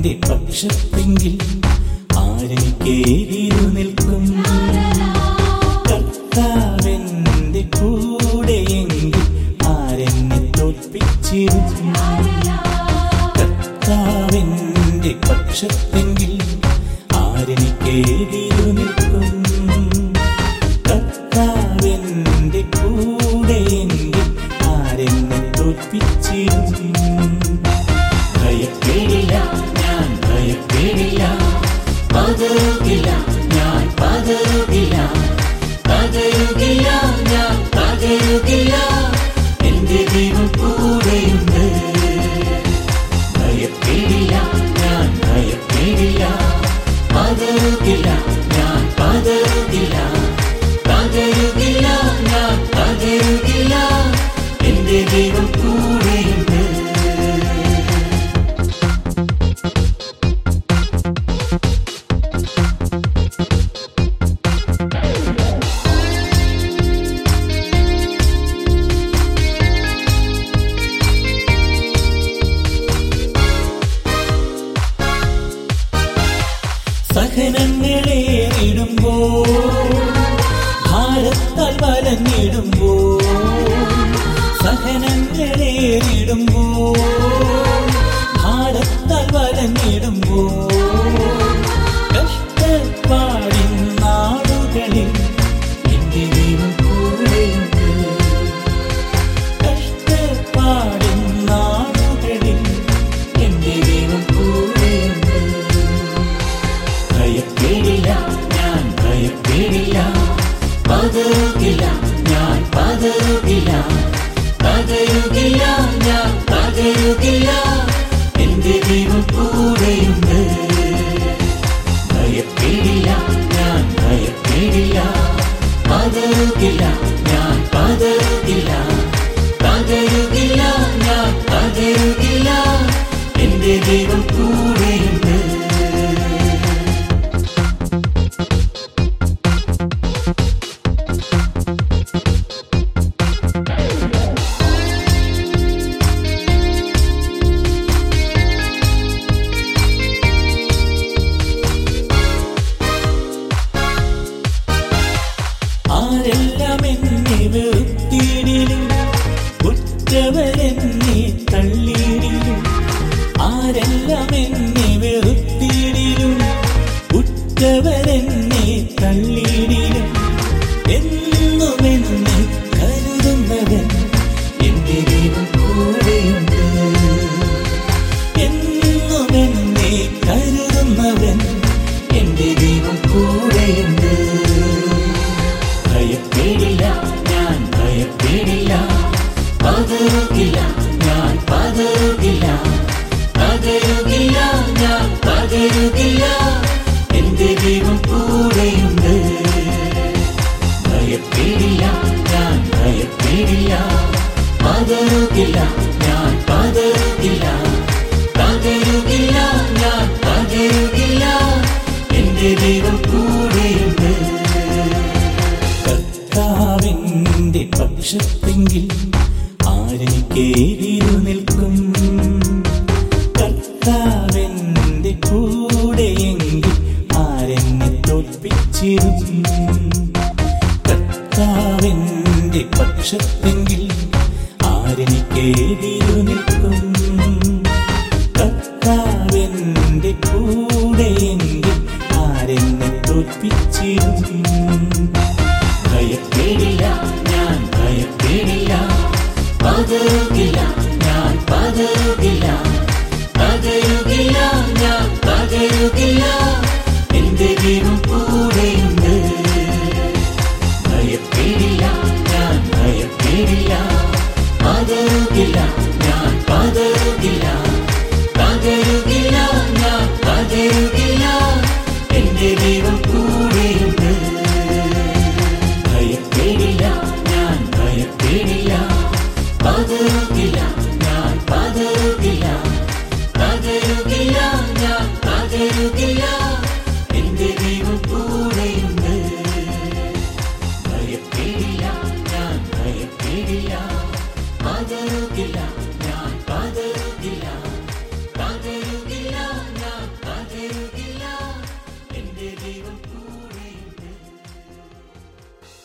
പക്ഷത്തെങ്കിൽ ആരെനിക്കേതിരു നിൽക്കും? കർത്താവെന്റെ കൂടെയെങ്കിൽ ആരെന്നെ തോൽപ്പിച്ചിരുന്നു? കർത്താവെന്റെ പക്ഷത്തെങ്കിൽ ആരെനിക്കേതിരു നിൽക്കും? കർത്താവെന്റെ കൂടെയെങ്കിൽ ആരെന്നെ തോൽപ്പിച്ചിരുന്നു? ഭയപ്പെടില്ല, ഞാൻ ഭയപ്പെടില്ല, പതറുകില്ല, ഞാൻ പതറുകില്ല, പതറുകില്ല, ഞാൻ പതറുകില്ല, എന്റെ ദൈവം കൂടെയുണ്ട്. ഭയപ്പെടില്ല, ഞാൻ ഭയപ്പെടില്ല, പതറുകില്ല, ഞാൻ പതറുകില്ല, പതറുകില്ല, ഞാൻ പതറുകില്ല, എന്റെ ദൈവം കൂടെയുണ്ട്. സഹനങ്ങളേറിടുമ്പോൾ, ഭാരത്താൽ വലഞ്ഞിടുമ്പോൾ, സഹനങ്ങളേറിടുമ്പോൾ, ഭാരത്താൽ വലഞ്ഞിടുമ്പോൾ, കഷ്ടപ്പാടിൻ നാടുകളിൽ എന്റെ ദൈവം കൂടെയുണ്ട്. കഷ്ടപ്പാടിൻ നാടുകളിൽ എന്റെ ദൈവം കൂടെയുണ്ട്. ഭയപ്പെടില്ല, ഞാൻ ഭയപ്പെടില്ല, പതറുകില്ല, ഞാൻ പതറുകില്ല, പതറുകില്ല, ഞാൻ പതറുകില്ല, എന്റെ ദൈവം കൂടെയുണ്ട്. ഭയപ്പെടില്ല, ഞാൻ ഭയപ്പെടില്ല, പതറുകില്ല, ഞാൻ പതറുകില്ല, പതറുകില്ല, ഞാൻ പതറുകില്ല, എന്റെ ദൈവം കൂടെയുണ്ട്. ആരെല്ലാം എന്നെ വെറുത്തിടിലും, ഉറ്റവരെന്നെ തള്ളിയിടിലും, ആരെല്ലാം എന്നെ വെറുത്തിടിലും, ഉറ്റവരെന്നെ തള്ളിയിടിലും, എന്നും എന്നെ കരുതുന്നവൻ എന്റെ ദൈവം കൂടെയുണ്ട്. എന്നും എന്നെ കരുതുന്നവൻ എന്റെ ദൈവം കൂടെയുണ്ട്. ഭയപ്പെടില്ല, ഞാൻ ഭയപ്പെടില്ല, പതറുകില്ല, ഞാൻ പതറുകില്ല, പതറുകില്ല, ഞാൻ പതറുകില്ല, എന്റെ ദൈവം കൂടെയുണ്ട്. ഭയപ്പെടില്ല, ഞാൻ ഭയപ്പെടില്ല, പതറുകില്ല, ഞാൻ പതറുകില്ല, പതറുകില്ല, ഞാൻ പതറുകില്ല, എന്റെ ദൈവം കൂടെയുണ്ട്. കർത്താവെന്റെ പക്ഷത്തെങ്കിൽ ആരെനിക്കേതിരു നിൽക്കും? കർത്താവെന്റെ കൂടെയെങ്കിൽ ആരെന്നെ തോൽപ്പിച്ചിരുന്നു? കർത്താവെന്റെ പക്ഷത്തെങ്കിൽ ആരെനിക്കേതിരു നിൽക്കും? കർത്താവെന്റെ കൂടെയെങ്കിൽ ആരെന്നെ തോൽപ്പിച്ചിരുന്നു? ഭയപ്പെടില്ല, ഞാൻ ഭയപ്പെടില്ല, പതറുകില്ല, ഞാൻ പതറുകില്ല, പതറുകില്ല, ഞാൻ പതറുകില്ല, എന്റെ ദൈവം കൂടെയുണ്ട്. ഭയപ്പെടില്ല, ഞാൻ ഭയപ്പെടില്ല, പതറുകില്ല, ഞാൻ പതറുകില്ല, പതറുകില്ല, ഞാൻ പതറുകില്ല, എന്റെ ദൈവം കൂടെയുണ്ട്. ഭയപ്പെടില്ല, ഞാൻ ഭയപ്പെടില്ല, പതറുകില്ല, ഞാൻ പതറുകില്ല, പതറുകില്ല, ഞാൻ പതറുകില്ല, എന്റെ ദൈവം കൂടെയുണ്ട്. ഭയപ്പെടില്ല, ഞാൻ ഭയപ്പെടില്ല, പതറുകില്ല.